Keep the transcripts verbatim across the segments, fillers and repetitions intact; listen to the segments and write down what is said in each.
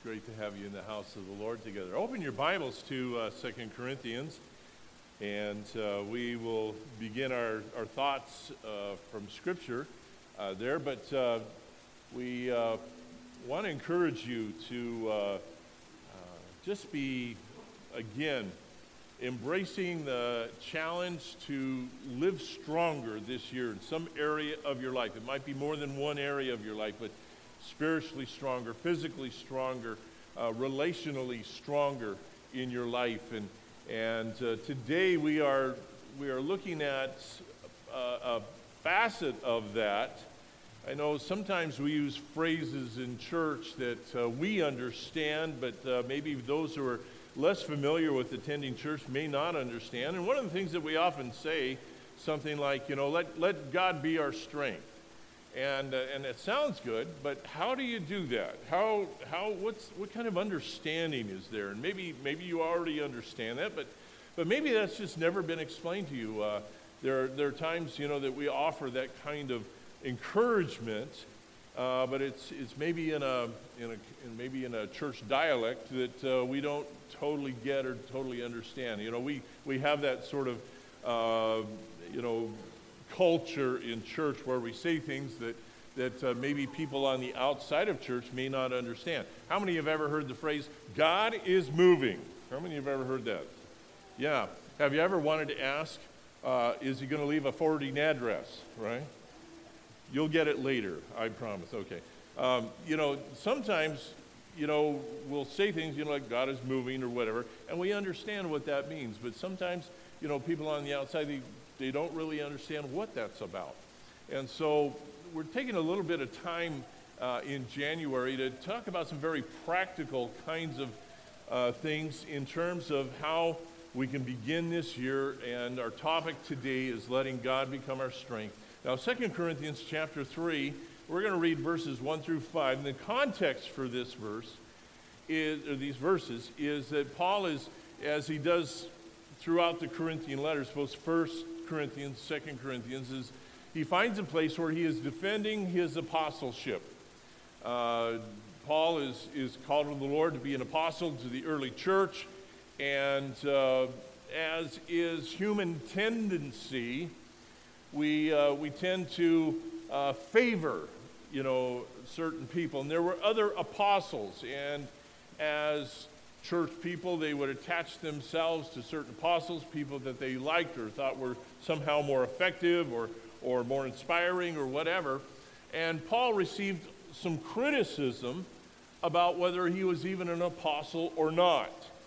Great to have you in the house of the Lord together. Open your Bibles to uh, Second Corinthians, and uh, we will begin our, our thoughts uh, from Scripture uh, there. But uh, we uh, want to encourage you to uh, uh, just be, again, embracing the challenge to live stronger this year in some area of your life. It might be more than one area of your life, but spiritually stronger, physically stronger, uh, relationally stronger in your life. And and uh, today we are we are looking at a, a facet of that. I know sometimes we use phrases in church that uh, we understand, but uh, maybe those who are less familiar with attending church may not understand. And one of the things that we often say, something like, you know, let let God be our strength. And uh, and it sounds good, but how do you do that? How how what's what kind of understanding is there? And maybe maybe you already understand that, but but maybe that's just never been explained to you. Uh, there are, there are times, you know, that we offer that kind of encouragement, uh, but it's it's maybe in a in a in maybe in a church dialect that uh, we don't totally get or totally understand. You know, we we have that sort of uh, you know. culture in church where we say things that that uh, maybe people on the outside of church may not understand. How many have ever heard the phrase, God is moving? How many have ever heard that? Yeah. Have you ever wanted to ask, uh, is he going to leave a forwarding address, right? You'll get it later, I promise. Okay. Um, you know, sometimes, you know, we'll say things, you know, like God is moving or whatever, and we understand what that means. But sometimes, you know, people on the outside, they They don't really understand what that's about. And so we're taking a little bit of time uh, in January to talk about some very practical kinds of uh, things in terms of how we can begin this year. And our topic today is letting God become our strength. Now, Second Corinthians chapter three, we're going to read verses one through five. And the context for this verse is, or these verses, is that Paul is, as he does throughout the Corinthian letters, both First Corinthians, Second Corinthians, is he finds a place where he is defending his apostleship. Uh, Paul is, is called of the Lord to be an apostle to the early church, and uh, as is human tendency, we uh, we tend to uh, favor, you know, certain people. And there were other apostles, and as church people, they would attach themselves to certain apostles, people that they liked or thought were somehow more effective or, or more inspiring or whatever. And Paul received some criticism about whether he was even an apostle or not.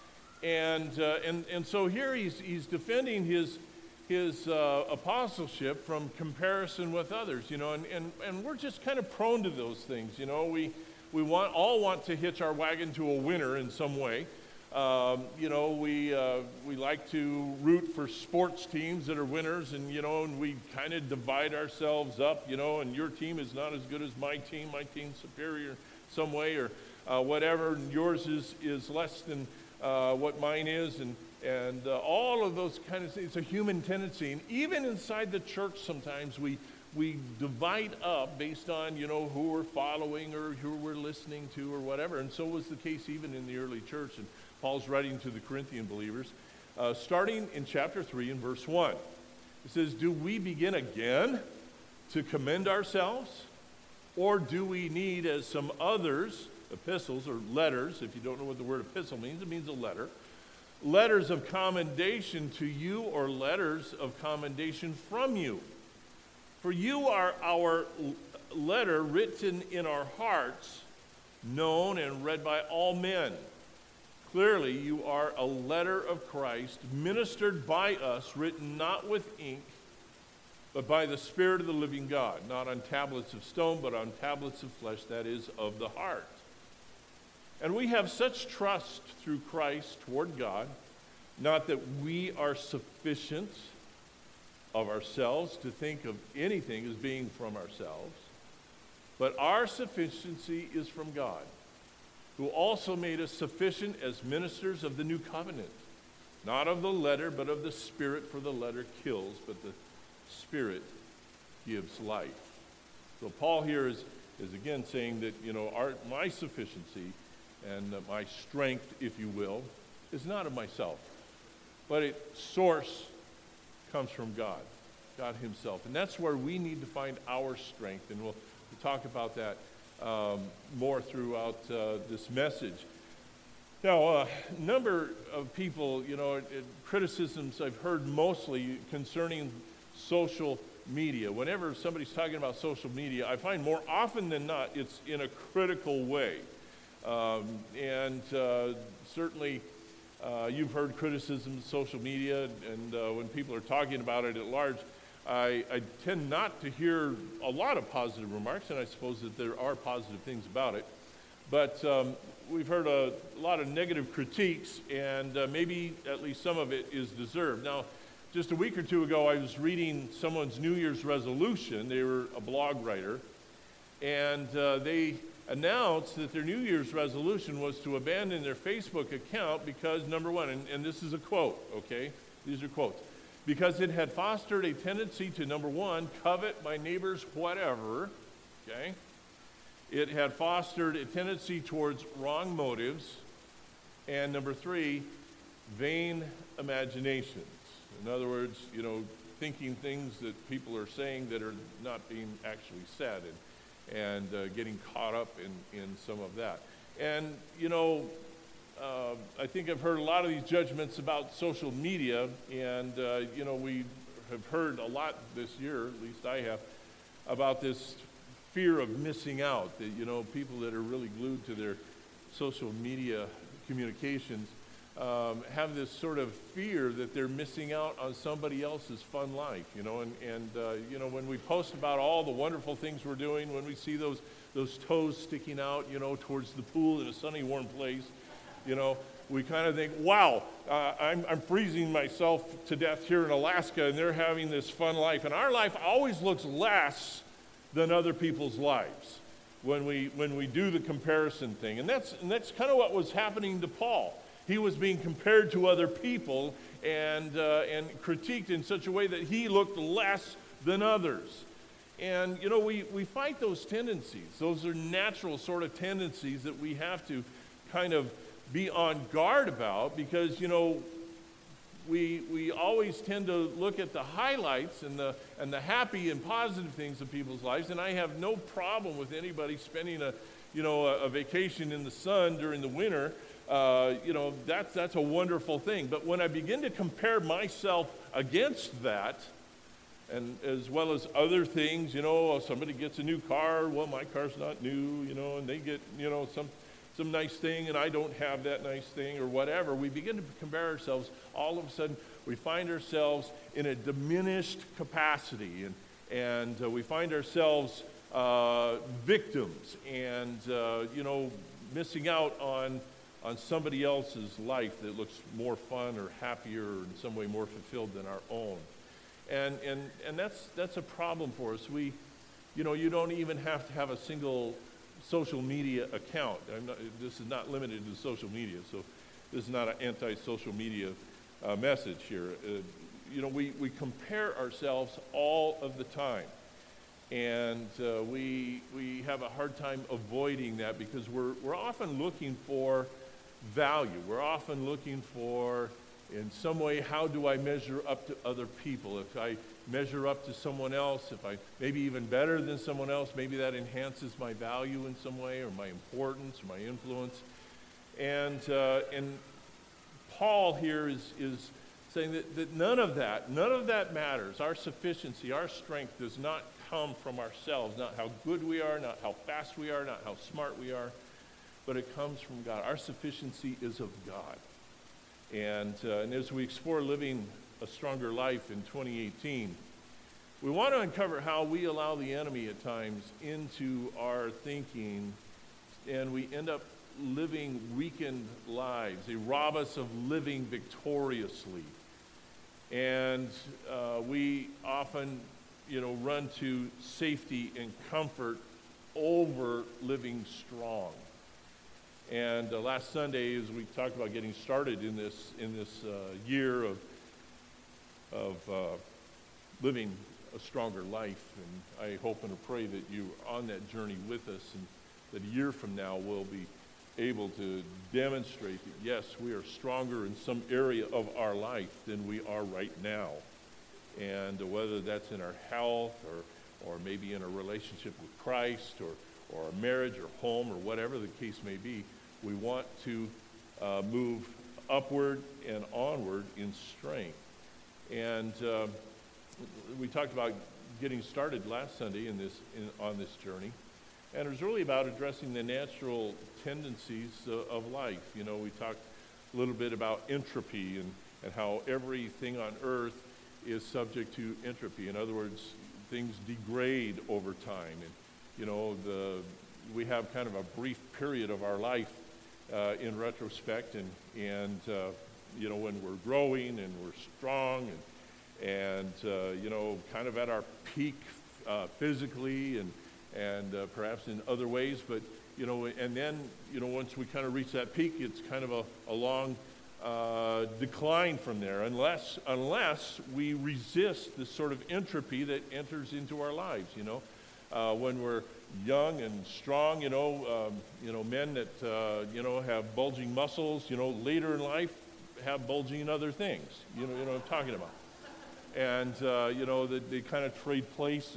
And uh, and and so here he's he's defending his his uh, apostleship from comparison with others, you know, and, and, and we're just kind of prone to those things, you know. We We want all want to hitch our wagon to a winner in some way. Um, you know, we uh, we like to root for sports teams that are winners, and you know, and we kind of divide ourselves up. You know, and your team is not as good as my team. My team's superior some way, or uh, whatever. And yours is is less than uh, what mine is, and and uh, all of those kind of things. It's a human tendency, and even inside the church, sometimes we. We divide up based on, you know, who we're following or who we're listening to or whatever. And so was the case even in the early church. And Paul's writing to the Corinthian believers, uh, starting in chapter three and verse one. It says, do we begin again to commend ourselves? Or do we need, as some others, epistles or letters, if you don't know what the word epistle means, it means a letter, letters of commendation to you or letters of commendation from you? For you are our letter written in our hearts, known and read by all men. Clearly, you are a letter of Christ, ministered by us, written not with ink, but by the Spirit of the living God, not on tablets of stone, but on tablets of flesh, that is, of the heart. And we have such trust through Christ toward God, not that we are sufficient of ourselves to think of anything as being from ourselves, but our sufficiency is from God, who also made us sufficient as ministers of the new covenant, not of the letter, but of the Spirit, for the letter kills, but the Spirit gives life. So Paul here is, is again saying that, you know, our, my sufficiency and uh, my strength, if you will, is not of myself, but its source comes from God, God himself. And that's where we need to find our strength, and we'll, we'll talk about that um, more throughout uh, this message. Now, a uh, number of people, you know, it, it, criticisms I've heard mostly concerning social media. Whenever somebody's talking about social media, I find more often than not it's in a critical way. Um, and uh, certainly uh, you've heard criticisms of social media, and uh, when people are talking about it at large, I, I tend not to hear a lot of positive remarks, and I suppose that there are positive things about it. But um, we've heard a lot of negative critiques, and uh, maybe at least some of it is deserved. Now, just a week or two ago, I was reading someone's New Year's resolution. They were a blog writer, and uh, they announced that their New Year's resolution was to abandon their Facebook account because, number one, and, and this is a quote, okay? These are quotes. Because it had fostered a tendency to, number one, covet my neighbor's whatever, okay? It had fostered a tendency towards wrong motives, and number three, vain imaginations. In other words, you know, thinking things that people are saying that are not being actually said, and, and uh, getting caught up in, in some of that. And, you know, uh, I think I've heard a lot of these judgments about social media, and, uh, you know, we have heard a lot this year, at least I have, about this fear of missing out, that, you know, people that are really glued to their social media communications um, have this sort of fear that they're missing out on somebody else's fun life, you know, and, and uh, you know, when we post about all the wonderful things we're doing, when we see those, those toes sticking out, you know, towards the pool in a sunny, warm place, you know, we kind of think, wow, uh, I'm, I'm freezing myself to death here in Alaska, and they're having this fun life, and our life always looks less than other people's lives when we when we do the comparison thing. And that's and that's kind of what was happening to Paul. He was being compared to other people and uh, and critiqued in such a way that he looked less than others. And you know, we, we fight those tendencies. Those are natural sort of tendencies that we have to kind of be on guard about, because you know, We we always tend to look at the highlights and the and the happy and positive things of people's lives, and I have no problem with anybody spending a you know a, a vacation in the sun during the winter. Uh, you know that's that's a wonderful thing. But when I begin to compare myself against that, and as well as other things, you know, somebody gets a new car. Well, my car's not new, you know, and they get you know some. some nice thing, and I don't have that nice thing, or whatever. We begin to compare ourselves. All of a sudden, we find ourselves in a diminished capacity, and and uh, we find ourselves uh, victims, and uh, you know, missing out on on somebody else's life that looks more fun or happier, or in some way more fulfilled than our own. And and and that's that's a problem for us. We, you know, you don't even have to have a single social media account. I'm not, this is not limited to social media, so this is not an anti-social media uh, message here. Uh, you know, we, we compare ourselves all of the time, and uh, we we have a hard time avoiding that, because we're we're often looking for value. We're often looking for, in some way, how do I measure up to other people? If I measure up to someone else, if I maybe even better than someone else, maybe that enhances my value in some way, or my importance, or my influence. And uh, and Paul here is is saying that, that none of that, none of that matters. Our sufficiency, our strength does not come from ourselves, not how good we are, not how fast we are, not how smart we are, but it comes from God. Our sufficiency is of God. And, uh, and as we explore living a stronger life in twenty eighteen, we want to uncover how we allow the enemy at times into our thinking, and we end up living weakened lives. They rob us of living victoriously. And uh, we often, you know, run to safety and comfort over living strong. And uh, last Sunday, as we talked about getting started in this in this uh, year of of uh, living a stronger life, and I hope and pray that you are on that journey with us, and that a year from now we'll be able to demonstrate that, yes, we are stronger in some area of our life than we are right now. And whether that's in our health or, or maybe in a relationship with Christ or, or a marriage or home or whatever the case may be, we want to uh, move upward and onward in strength. And uh, we talked about getting started last Sunday in this in, on this journey. And it was really about addressing the natural tendencies uh, of life. You know, we talked a little bit about entropy and, and how everything on earth is subject to entropy. In other words, things degrade over time. And, you know, the we have kind of a brief period of our life uh, in retrospect, and, and uh, you know, when we're growing and we're strong and, and uh, you know, kind of at our peak uh, physically and and uh, perhaps in other ways, but, you know, and then, you know, once we kind of reach that peak, it's kind of a, a long uh, decline from there, unless, unless we resist this sort of entropy that enters into our lives, you know. Uh, when we're young and strong, you know, um, you know, men that, uh, you know, have bulging muscles, you know, later in life have bulging other things, you know, you know what I'm talking about. And, uh, you know, they, they kind of trade places.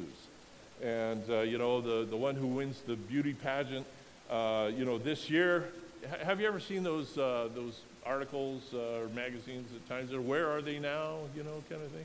And, uh, you know, the, the one who wins the beauty pageant, uh, you know, this year, ha- have you ever seen those uh, those articles uh, or magazines at times that are, where are they now, you know, kind of thing?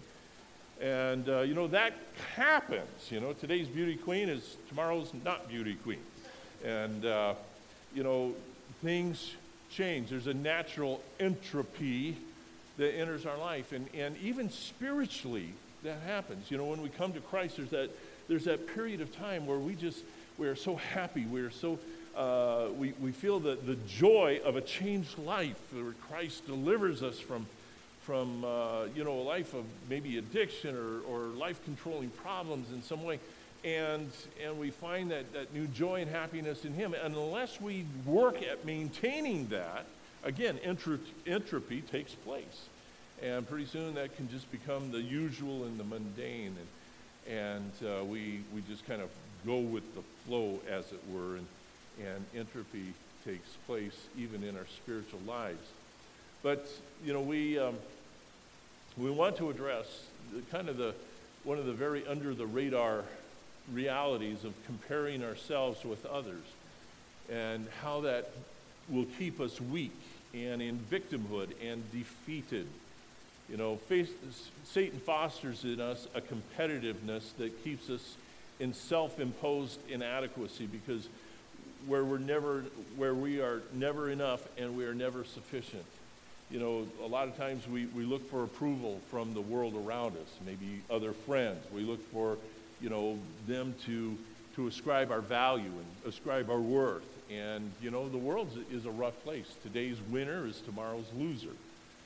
And, uh, you know, that happens. You know, today's beauty queen is tomorrow's not beauty queen. And, uh, you know, things change. There's a natural entropy that enters our life. And, and even spiritually, that happens. You know, when we come to Christ, there's that There's that period of time where we just, we are so happy, we are so, uh, we, we feel the, the joy of a changed life, where Christ delivers us from, from uh, you know, a life of maybe addiction or, or life-controlling problems in some way. And, and we find that, that new joy and happiness in Him. And unless we work at maintaining that, again, entro- entropy takes place. And pretty soon that can just become the usual and the mundane. And, And uh, we we just kind of go with the flow, as it were, and, and entropy takes place even in our spiritual lives. But, you know, we um, we want to address the, kind of the one of the very under-the-radar realities of comparing ourselves with others and how that will keep us weak and in victimhood and defeated. You know, face, Satan fosters in us a competitiveness that keeps us in self-imposed inadequacy, because where we're never, where we are never enough and we are never sufficient. You know, a lot of times we, we look for approval from the world around us, maybe other friends. We look for, you know, them to to ascribe our value and ascribe our worth. And, you know, the world is a rough place. Today's winner is tomorrow's loser.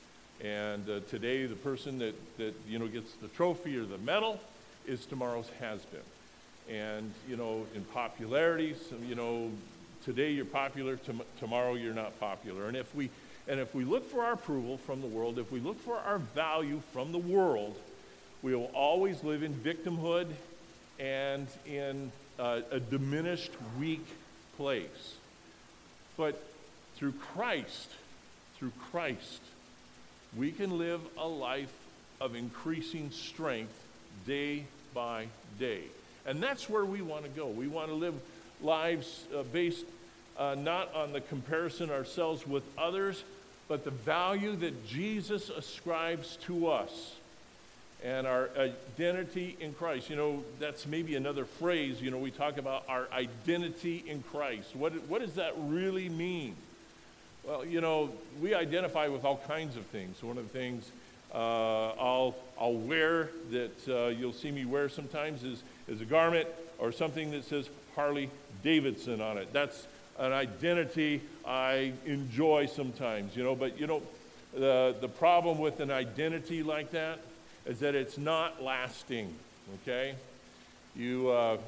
And uh, today, the person that, that, you know, gets the trophy or the medal is tomorrow's has-been. And, you know, in popularity, so, you know, today you're popular, tom- tomorrow you're not popular. And if we and if we look for our approval from the world, if we look for our value from the world, we will always live in victimhood and in uh, a diminished, weak place. But through Christ, through Christ, we can live a life of increasing strength day by day. And that's where we want to go. We want to live lives uh, based uh, not on the comparison ourselves with others, but the value that Jesus ascribes to us and our identity in Christ. You know, that's maybe another phrase. You know, we talk about our identity in Christ. What, what does that really mean? Well, you know, we identify with all kinds of things. One of the things uh, I'll I'll wear that uh, you'll see me wear sometimes is, is a garment or something that says Harley Davidson on it. That's an identity I enjoy sometimes, you know. But, you know, the, the problem with an identity like that is that it's not lasting, okay? You... Uh,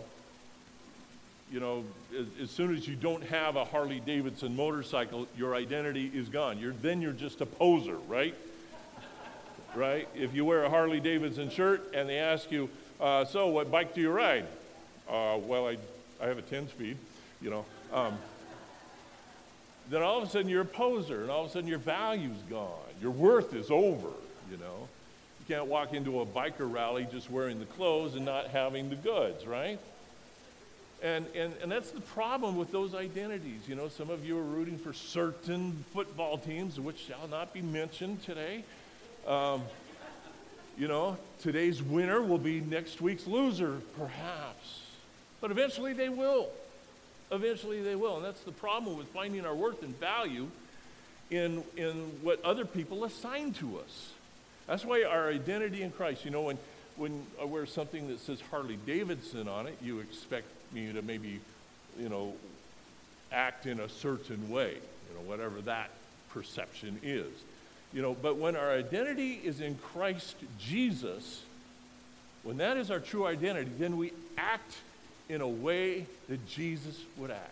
You know, as, as soon as you don't have a Harley Davidson motorcycle, your identity is gone. You're, then you're just a poser, right? Right? If you wear a Harley Davidson shirt and they ask you, uh, so what bike do you ride? Uh, well, I, I have a ten-speed, you know. Um, then all of a sudden you're a poser, and all of a sudden your value's gone. Your worth is over, you know. You can't walk into a biker rally just wearing the clothes and not having the goods, right? And, and, and that's the problem with those identities. You know, some of you are rooting for certain football teams, which shall not be mentioned today. Um, you know, today's winner will be next week's loser, perhaps. But eventually they will. Eventually they will. And that's the problem with finding our worth and value in, in what other people assign to us. That's why our identity in Christ, you know, when, when I wear something that says Harley Davidson on it, you expect me to maybe, you know, act in a certain way, you know, whatever that perception is. You know, but when our identity is in Christ Jesus, when that is our true identity, then we act in a way that Jesus would act.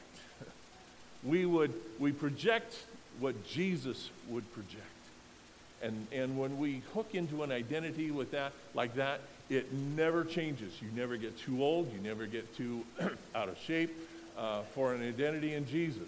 We would, we project what Jesus would project. And, and when we hook into an identity with that, like that, it never changes. You never get too old. You never get too out of shape uh, for an identity in Jesus.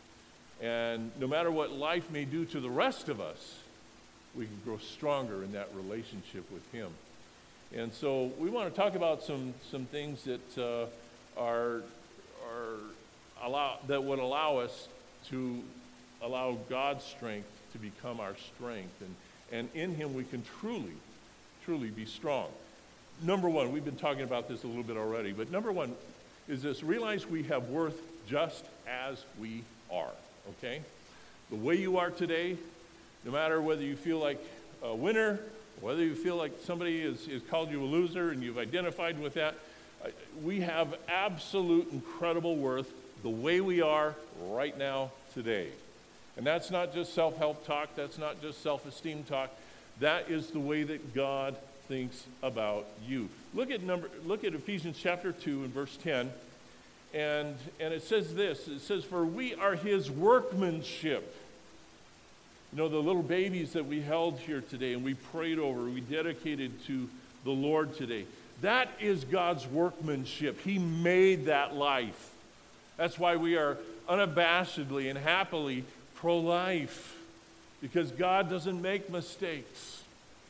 And no matter what life may do to the rest of us, we can grow stronger in that relationship with Him. And so we want to talk about some some things that uh, are are allow that would allow us to allow God's strength to become our strength, and and in Him we can truly, truly be strong. Number one, we've been talking about this a little bit already, but number one is this: realize we have worth just as we are. Okay, the way you are today. No matter whether you feel like a winner, whether you feel like somebody has, has called you a loser and you've identified with that, uh, we have absolute incredible worth the way we are right now today. And that's not just self-help talk, that's not just self-esteem talk, that is the way that God thinks about you. Look at number look at Ephesians chapter two and verse ten, and, and it says this, it says, "For we are His workmanship." You know, the little babies that we held here today and we prayed over, we dedicated to the Lord today. That is God's workmanship. He made that life. That's why we are unabashedly and happily pro-life, because God doesn't make mistakes.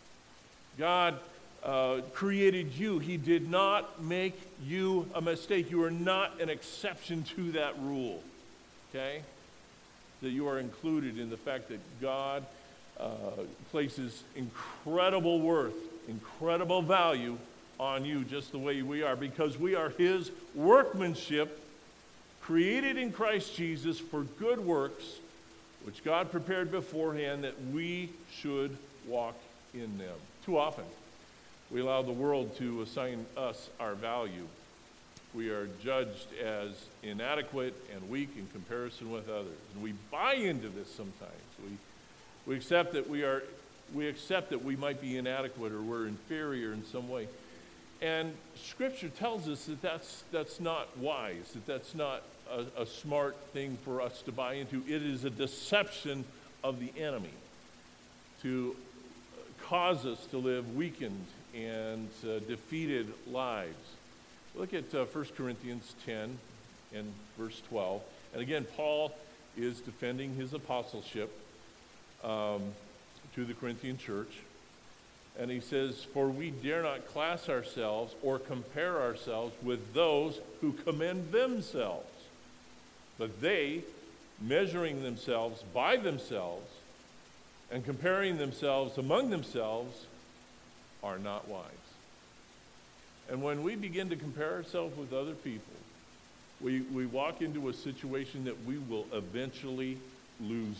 God uh, created you. He did not make you a mistake. You are not an exception to that rule, okay? That you are included in the fact that God uh, places incredible worth, incredible value on you just the way we are, because we are His workmanship, created in Christ Jesus for good works, which God prepared beforehand that we should walk in them. Too often, we allow the world to assign us our value. We are judged as inadequate and weak in comparison with others. And we buy into this sometimes. We, we accept that we are, we accept that we might be inadequate or we're inferior in some way. And Scripture tells us that that's, that's not wise, that that's not a, a smart thing for us to buy into. It is a deception of the enemy to cause us to live weakened and uh, defeated lives. Look at uh, First Corinthians ten and verse twelve. And again, Paul is defending his apostleship um, to the Corinthian church. And he says, "For we dare not class ourselves or compare ourselves with those who commend themselves. But they, measuring themselves by themselves and comparing themselves among themselves, are not wise." And when we begin to compare ourselves with other people, we, we walk into a situation that we will eventually lose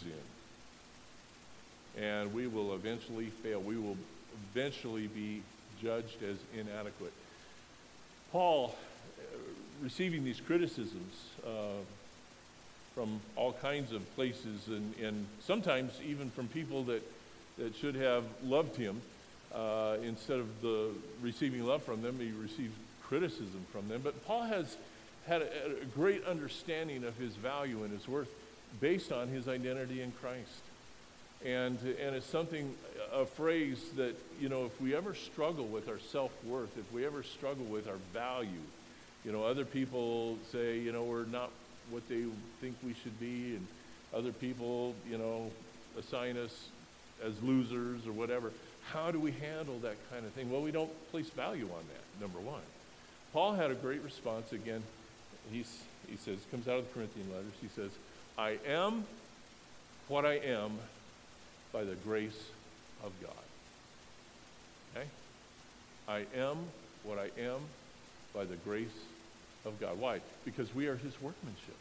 in. And we will eventually fail. We will eventually be judged as inadequate. Paul, uh, receiving these criticisms uh, from all kinds of places, and, and sometimes even from people that, that should have loved him, Uh, instead of the receiving love from them, he received criticism from them. But Paul has had a, a great understanding of his value and his worth based on his identity in Christ. And, and it's something, a phrase that, you know, if we ever struggle with our self-worth, if we ever struggle with our value, you know, other people say, you know, we're not what they think we should be, and Other people, you know, assign us as losers or whatever. How do we handle that kind of thing? Well, we don't place value on that, number one. Paul had a great response. Again, he's, he says, comes out of the Corinthian letters. He says, I am what I am by the grace of God. Okay? I am what I am by the grace of God. Why? Because we are his workmanship.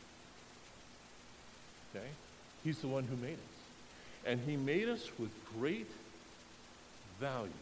Okay? He's the one who made us. And he made us with great value.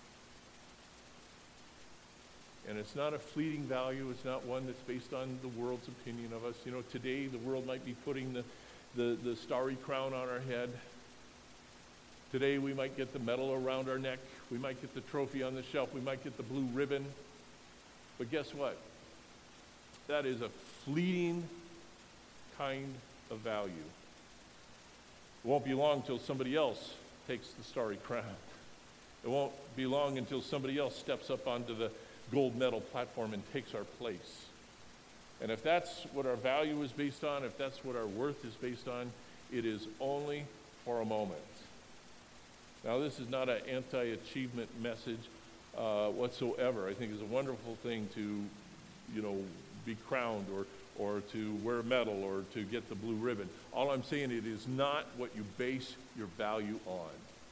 And it's not a fleeting value. It's not one that's based on the world's opinion of us. You know, today the world might be putting the, the, the starry crown on our head. Today we might get the medal around our neck. We might get the trophy on the shelf. We might get the blue ribbon. But guess what? That is a fleeting kind of value. It won't be long until somebody else takes the starry crown. It won't be long until somebody else steps up onto the gold medal platform and takes our place. And if that's what our value is based on, if that's what our worth is based on, it is only for a moment. Now, this is not an anti-achievement message uh, whatsoever. I think it's a wonderful thing to, you know, be crowned or or to wear a medal or to get the blue ribbon. All I'm saying, it is not what you base your value on.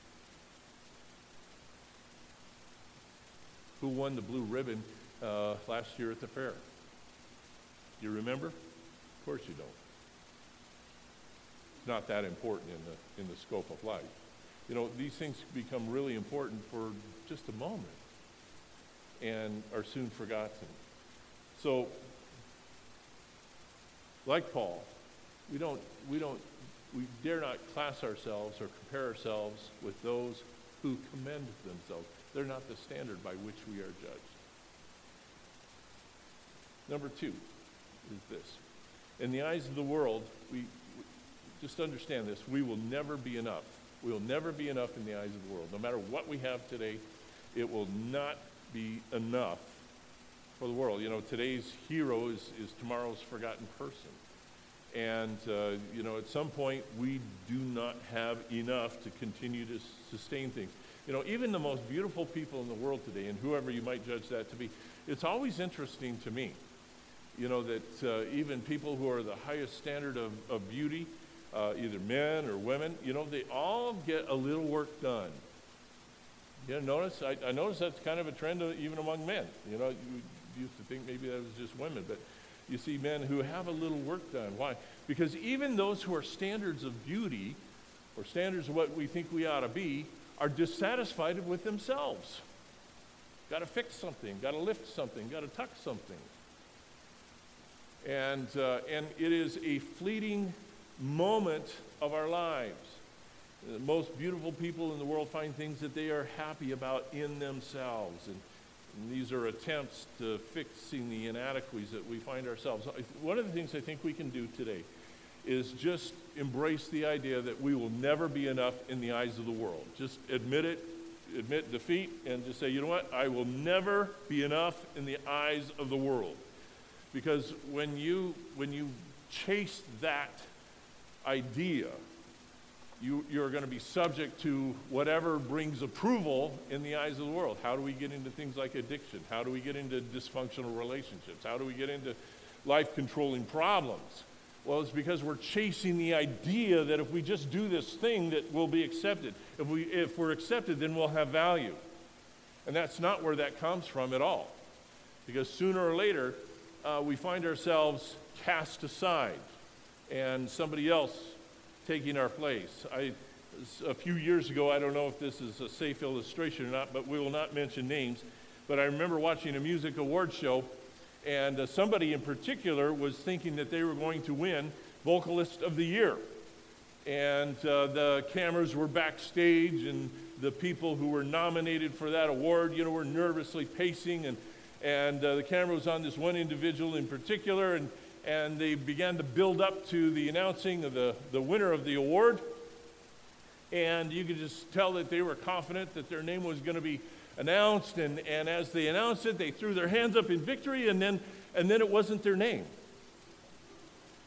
Who won the blue ribbon uh, last year at the fair? Do you remember? Of course you don't. It's not that important in the in the scope of life. You know, these things become really important for just a moment and are soon forgotten. So, like Paul, we don't we don't we dare not class ourselves or compare ourselves with those who commend themselves. They're not the standard by which we are judged. Number two is this. In the eyes of the world, we, we just understand this, we will never be enough. We will never be enough in the eyes of the world. No matter what we have today, it will not be enough for the world. You know, today's hero is, is tomorrow's forgotten person. And, uh, you know, at some point, we do not have enough to continue to sustain things. You know, even the most beautiful people in the world today, and whoever you might judge that to be, it's always interesting to me, you know, that uh, even people who are the highest standard of, of beauty, uh, either men or women, you know, they all get a little work done. You know, notice, I, I notice that's kind of a trend of, even among men. You know, you used to think maybe that was just women, but you see men who have a little work done. Why? Because even those who are standards of beauty, or standards of what we think we ought to be, are dissatisfied with themselves. Got to fix something, got to lift something, got to tuck something. And, uh, and it is a fleeting moment of our lives. The most beautiful people in the world find things that they are happy about in themselves. And, and these are attempts to fixing the inadequacies that we find ourselves. One of the things I think we can do today is just embrace the idea that we will never be enough in the eyes of the world. Just admit it, admit defeat, and just say, you know what, I will never be enough in the eyes of the world. Because when you when you chase that idea, you, you're going to be subject to whatever brings approval in the eyes of the world. How do we get into things like addiction? How do we get into dysfunctional relationships? How do we get into life-controlling problems? Well, it's because we're chasing the idea that if we just do this thing, that we'll be accepted. If, we, if we're accepted, then we'll have value. And that's not where that comes from at all. Because sooner or later, uh, we find ourselves cast aside and somebody else taking our place. I, a few years ago, I don't know if this is a safe illustration or not, but we will not mention names, but I remember watching a music award show, and uh, somebody in particular was thinking that they were going to win Vocalist of the Year. And uh, the cameras were backstage, and the people who were nominated for that award, you know, were nervously pacing, and, and uh, the camera was on this one individual in particular, and, and they began to build up to the announcing of the, the winner of the award. And you could just tell that they were confident that their name was going to be announced, and, and as they announced it, they threw their hands up in victory, and then and then it wasn't their name.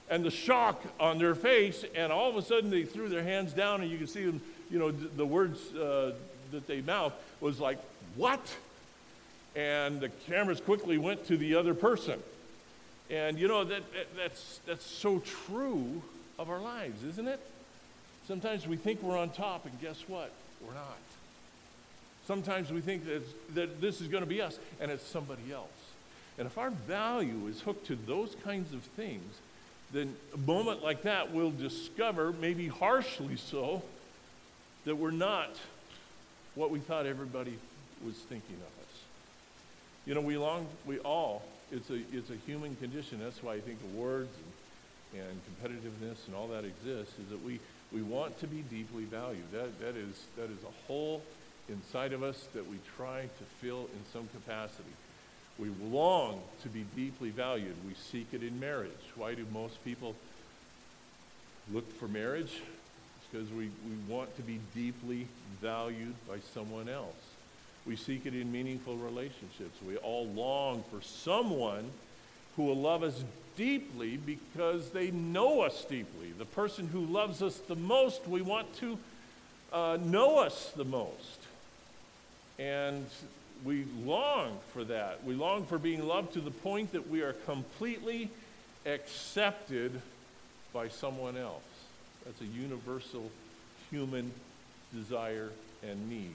and the shock on their face, and all of a sudden they threw their hands down, and you can see them, you know, the words uh, that they mouthed was like, "What?" And the cameras quickly went to the other person. And you know, that, that that's that's so true of our lives, isn't it? Sometimes we think we're on top, and guess what? We're not. Sometimes we think that, that this is going to be us, and it's somebody else. And if our value is hooked to those kinds of things, then a moment like that we'll discover, maybe harshly so, that we're not what we thought everybody was thinking of us. You know, we long, we all, it's a it's a human condition. That's why I think awards and, and competitiveness and all that exists, is that we, we want to be deeply valued. That that is that is a hole inside of us that we try to fill in some capacity. We long to be deeply valued. We seek it in marriage. Why do most people look for marriage? It's because we, we want to be deeply valued by someone else. We seek it in meaningful relationships. We all long for someone who will love us deeply because they know us deeply. The person who loves us the most, we want to uh, know us the most. And we long for that. We long for being loved to the point that we are completely accepted by someone else. That's a universal human desire and need.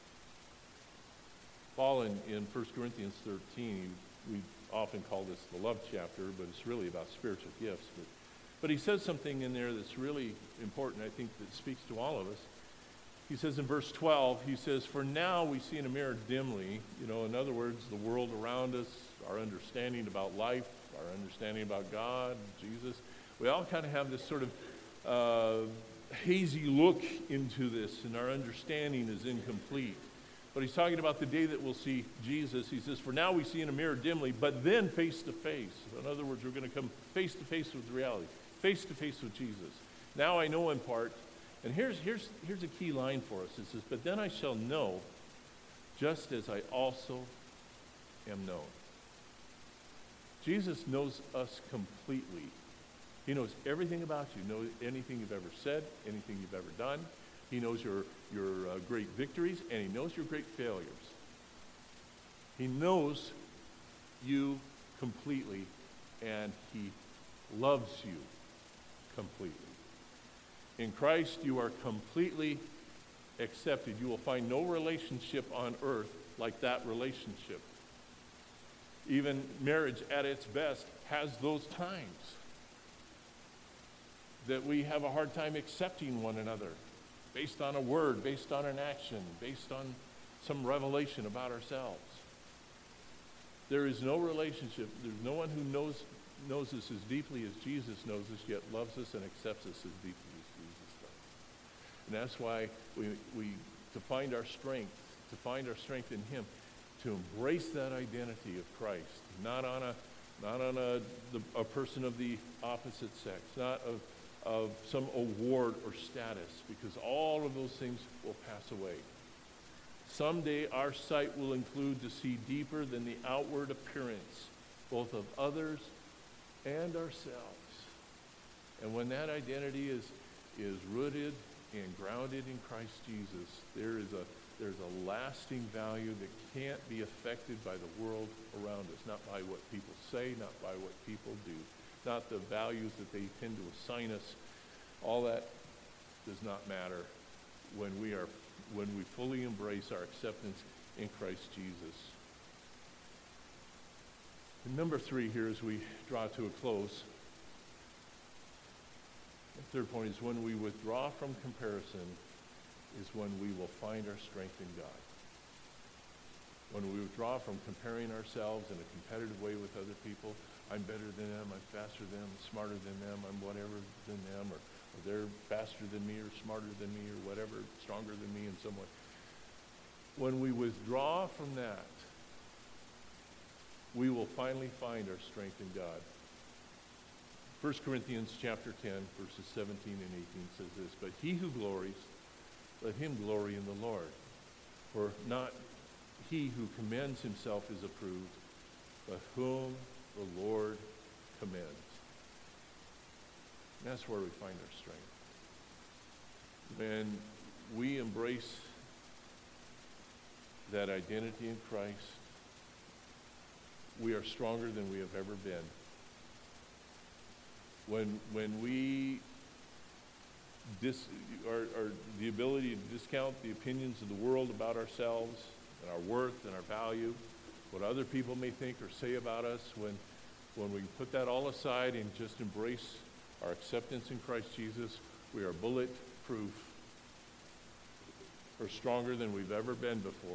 Paul in, in First Corinthians thirteen, we often call this the love chapter, but it's really about spiritual gifts. But, but he says something in there that's really important, I think, that speaks to all of us. He says in verse twelve, he says, "For now we see in a mirror dimly," you know, in other words, the world around us, our understanding about life, our understanding about God, Jesus. We all kind of have this sort of uh, hazy look into this, and our understanding is incomplete. But he's talking about the day that we'll see Jesus. He says, "For now we see in a mirror dimly, but then face to face." In other words, we're going to come face to face with reality, face to face with Jesus. "Now I know in part." And here's, here's, here's a key line for us. It says, "But then I shall know, just as I also am known." Jesus knows us completely. He knows everything about you. Knows anything you've ever said, anything you've ever done. He knows your, your uh, great victories, and he knows your great failures. He knows you completely, and he loves you completely. In Christ, you are completely accepted. You will find no relationship on earth like that relationship. Even marriage at its best has those times that we have a hard time accepting one another based on a word, based on an action, based on some revelation about ourselves. There is no relationship, there's no one who knows knows us as deeply as Jesus knows us, yet loves us and accepts us as deeply as Jesus does. And that's why we, we to find our strength, to find our strength in him, to embrace that identity of Christ, not on a not on a, the, a person of the opposite sex, not of, of some award or status, because all of those things will pass away. Someday our sight will include to see deeper than the outward appearance, both of others and ourselves. And when that identity is, is rooted and grounded in Christ Jesus, there is a there's a lasting value that can't be affected by the world around us, not by what people say, not by what people do, not the values that they tend to assign us. All that does not matter when we are when we fully embrace our acceptance in Christ Jesus. And number three here, as we draw to a close, the third point is when we withdraw from comparison is when we will find our strength in God. When we withdraw from comparing ourselves in a competitive way with other people, I'm better than them, I'm faster than them, I'm smarter than them, I'm whatever than them, or, or they're faster than me or smarter than me or whatever, stronger than me in some way. When we withdraw from that, we will finally find our strength in God. First Corinthians chapter ten, verses seventeen and eighteen says this, "But he who glories, let him glory in the Lord. For not he who commends himself is approved, but whom the Lord commends." And that's where we find our strength. When we embrace that identity in Christ, we are stronger than we have ever been. When when we dis, our, our, the ability to discount the opinions of the world about ourselves and our worth and our value, what other people may think or say about us, when when we put that all aside and just embrace our acceptance in Christ Jesus, we are bulletproof. We're stronger than we've ever been before.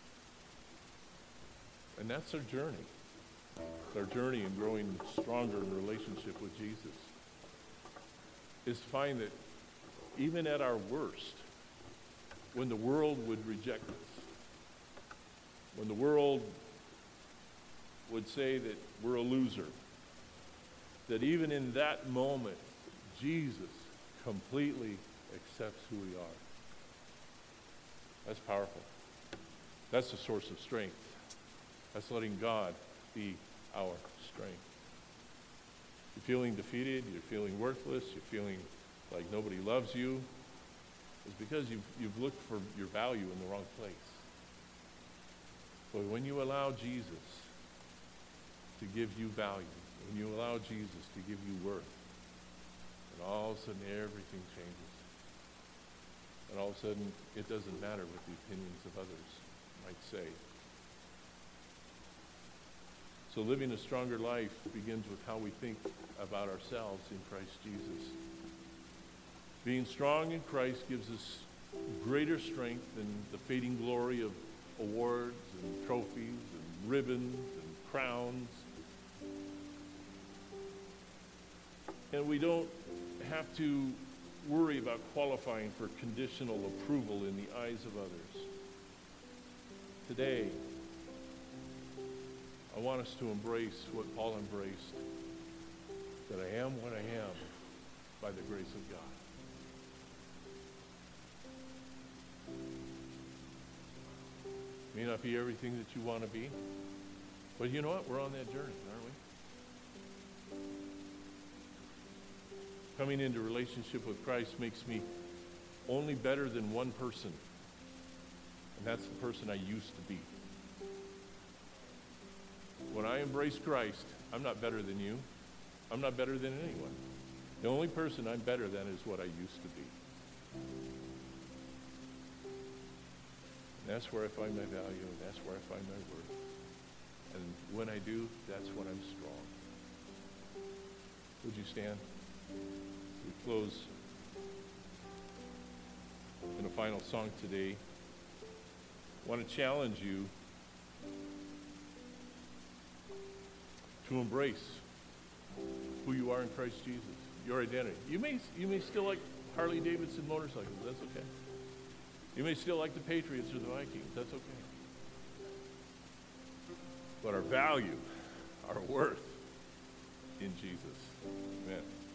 And that's our journey. Our journey in growing stronger in relationship with Jesus is to find that even at our worst, when the world would reject us, when the world would say that we're a loser, that even in that moment, Jesus completely accepts who we are. That's powerful. That's the source of strength. That's letting God be our strength. You're feeling defeated, you're feeling worthless, you're feeling like nobody loves you, it's because you've, you've looked for your value in the wrong place. But when you allow Jesus to give you value, when you allow Jesus to give you worth, and all of a sudden everything changes. And all of a sudden it doesn't matter what the opinions of others might say. So living a stronger life begins with how we think about ourselves in Christ Jesus. Being strong in Christ gives us greater strength than the fading glory of awards and trophies and ribbons and crowns. And we don't have to worry about qualifying for conditional approval in the eyes of others. Today, I want us to embrace what Paul embraced, that I am what I am by the grace of God. May not be everything that you want to be, but you know what? We're on that journey, aren't we? Coming into relationship with Christ makes me only better than one person, and that's the person I used to be. When I embrace Christ, I'm not better than you. I'm not better than anyone. The only person I'm better than is what I used to be. And that's where I find my value, and that's where I find my worth. And when I do, that's when I'm strong. Would you stand? We close in a final song today. I want to challenge you to embrace who you are in Christ Jesus, your identity. You may you may still like Harley Davidson motorcycles, that's okay. You may still like the Patriots or the Vikings, that's okay. But our value, our worth in Jesus. Amen.